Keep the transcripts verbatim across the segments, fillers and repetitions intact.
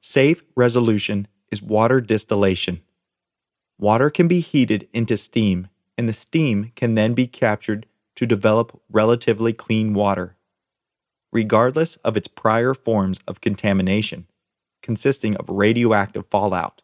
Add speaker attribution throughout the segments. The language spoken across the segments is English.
Speaker 1: safe resolution is water distillation. Water can be heated into steam, and the steam can then be captured to develop relatively clean water, regardless of its prior forms of contamination, consisting of radioactive fallout.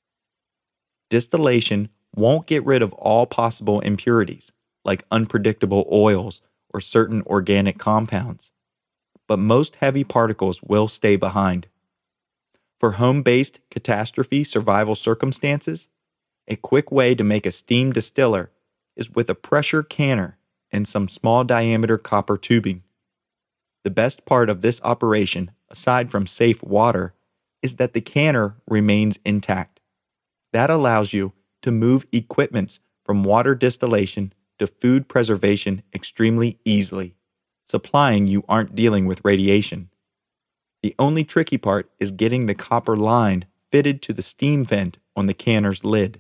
Speaker 1: Distillation won't get rid of all possible impurities, like unpredictable oils or certain organic compounds, but most heavy particles will stay behind. For home-based catastrophe survival circumstances, a quick way to make a steam distiller is with a pressure canner and some small diameter copper tubing. The best part of this operation, aside from safe water, is that the canner remains intact. That allows you to move equipments from water distillation to food preservation extremely easily, supplying you aren't dealing with radiation. The only tricky part is getting the copper line fitted to the steam vent on the canner's lid.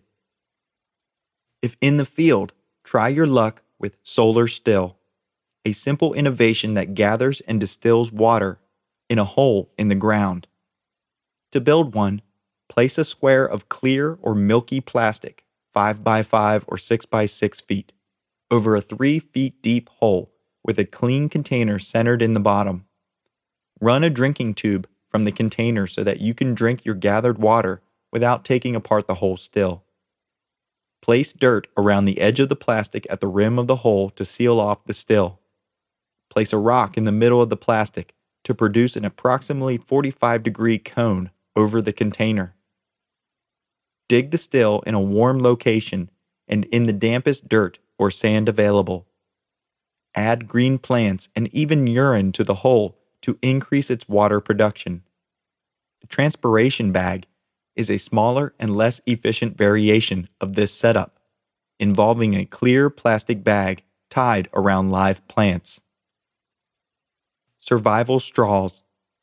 Speaker 1: If in the field, try your luck with Solar Still, a simple innovation that gathers and distills water in a hole in the ground. To build one, place a square of clear or milky plastic, five by five or six by six feet, over a three feet deep hole with a clean container centered in the bottom. Run a drinking tube from the container so that you can drink your gathered water without taking apart the whole still. Place dirt around the edge of the plastic at the rim of the hole to seal off the still. Place a rock in the middle of the plastic to produce an approximately forty-five degree cone over the container. Dig the still in a warm location and in the dampest dirt or sand available. Add green plants and even urine to the hole to increase its water production. A transpiration bag is a smaller and less efficient variation of this setup, involving a clear plastic bag tied around live plants. Survival straws.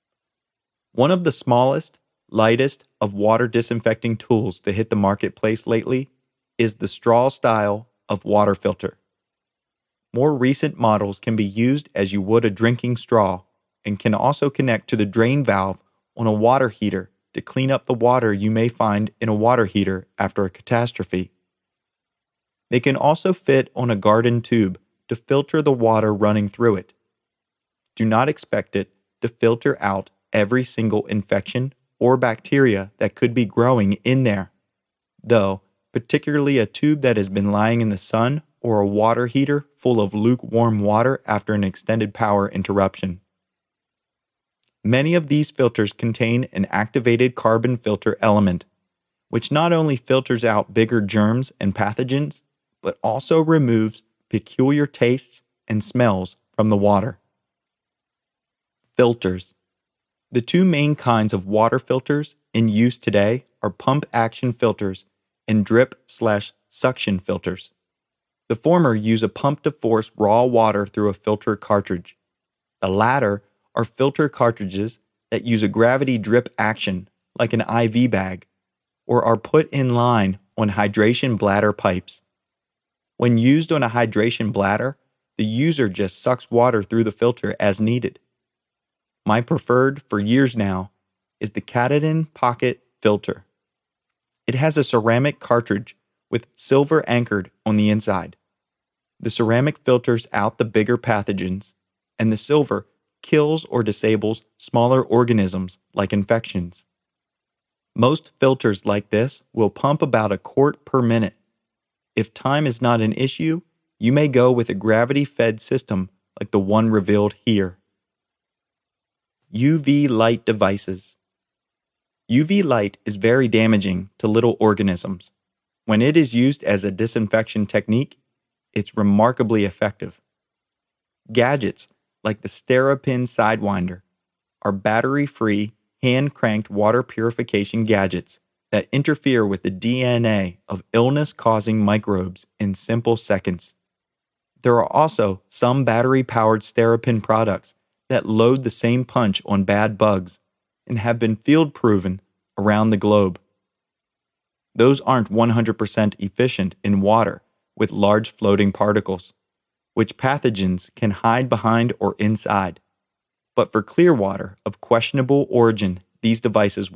Speaker 1: One of the smallest, lightest of water disinfecting tools to hit the marketplace lately is the straw style of water filter. More recent models can be used as you would a drinking straw and can also connect to the drain valve on a water heater to clean up the water you may find in a water heater after a catastrophe. They can also fit on a garden tube to filter the water running through it. Do not expect it to filter out every single infection or bacteria that could be growing in there, though particularly a tube that has been lying in the sun or a water heater full of lukewarm water after an extended power interruption. Many of these filters contain an activated carbon filter element, which not only filters out bigger germs and pathogens, but also removes peculiar tastes and smells from the water. Filters. The two main kinds of water filters in use today are pump action filters and drip slash suction filters. The former use a pump to force raw water through a filter cartridge. The latter are filter cartridges that use a gravity drip action like an I V bag, or are put in line on hydration bladder pipes. When used on a hydration bladder, the user just sucks water through the filter as needed. My preferred for years now is the Katadyn Pocket Filter. It has a ceramic cartridge with silver anchored on the inside. The ceramic filters out the bigger pathogens, and the silver kills or disables smaller organisms like infections. Most filters like this will pump about a quart per minute. If time is not an issue, you may go with a gravity-fed system like the one revealed here. U V light devices. U V light is very damaging to little organisms. When it is used as a disinfection technique, it's remarkably effective. Gadgets like the Sterapin Sidewinder are battery-free, hand-cranked water purification gadgets that interfere with the D N A of illness-causing microbes in simple seconds. There are also some battery-powered Sterapin products that load the same punch on bad bugs and have been field-proven around the globe. Those aren't one hundred percent efficient in water with large floating particles, which pathogens can hide behind or inside. But for clear water of questionable origin, these devices